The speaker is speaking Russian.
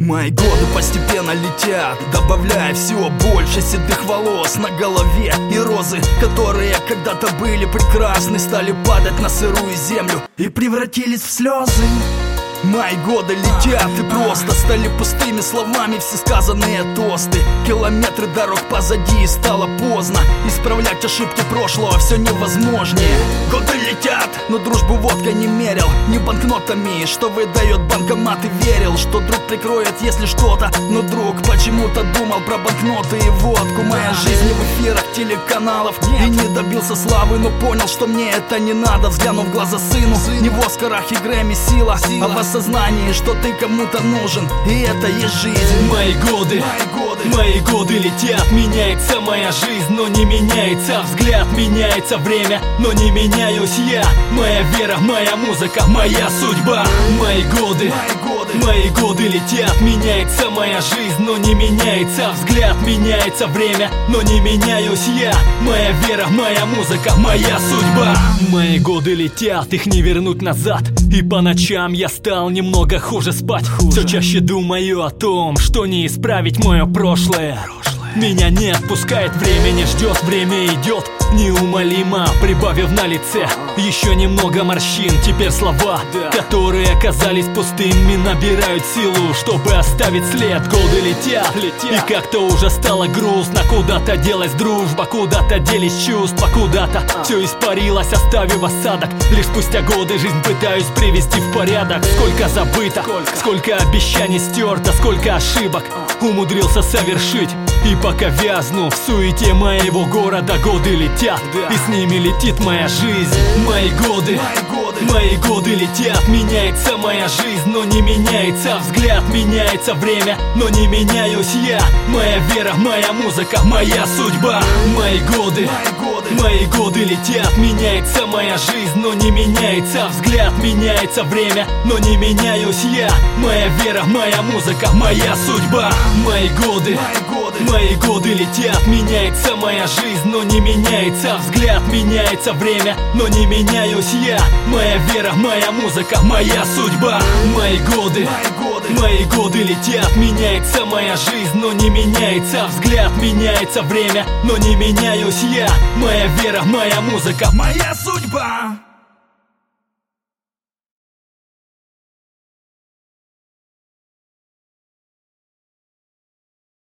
Мои годы постепенно летят, добавляя все больше седых волос на голове. И розы, которые когда-то были прекрасны, стали падать на сырую землю и превратились в слезы. Мои годы летят и просто стали пустыми словами все сказанные тосты. Километры дорог позади, и стало поздно исправлять ошибки прошлого, все невозможнее. Годы летят, но дружбу водкой не мерил, не банкнотами, что выдает банкомат, и верил, что друг прикроет, если что-то. Но друг почему-то думал про банкноты и водку. Моя жизнь не в эфирах телеканалов, и не добился славы, но понял, что мне это не надо. Взглянув в глаза сыну, не в Оскарах и Грэмми сила, а в осознании, что ты кому-то нужен, и это есть жизнь. Мои годы летят, меняется моя жизнь, но не меняется взгляд, меняется время, но не меняюсь я. Моя вера, моя музыка, моя судьба. Мои годы летят, меняется моя жизнь, но не меняется взгляд, меняется время, но не меняюсь я. Моя вера, моя музыка, моя судьба. Мои годы летят, их не вернуть назад, и по ночам я стал немного хуже спать. Все чаще думаю о том, что не исправить мое прошлое. Меня не отпускает, время не ждет, время идет неумолимо, прибавив на лице еще немного морщин. Теперь слова, которые оказались пустыми, набирают силу, чтобы оставить след. Годы летят, и как-то уже стало грустно. Куда-то делась дружба, куда-то делись чувства, куда-то все испарилось, оставив осадок. Лишь спустя годы жизнь пытаюсь привести в порядок. Сколько забыто, сколько обещаний стерто, сколько ошибок умудрился совершить. И пока вязну в суете моего города, годы летят, и с ними летит моя жизнь. Мои годы летят, меняется моя жизнь, но не меняется взгляд, меняется время, но не меняюсь я. Моя вера, моя музыка, моя судьба. Мои годы летят, меняется моя жизнь, но не меняется взгляд, меняется время, но не меняюсь я. Моя вера, моя музыка, моя судьба. Мои годы летят, меняется моя жизнь, но не меняется взгляд, меняется время, но не меняюсь я. Моя вера, моя музыка, моя судьба. Мои годы летят, меняется моя жизнь, но не меняется взгляд, меняется время, но не меняюсь я. Моя вера, моя музыка, моя судьба.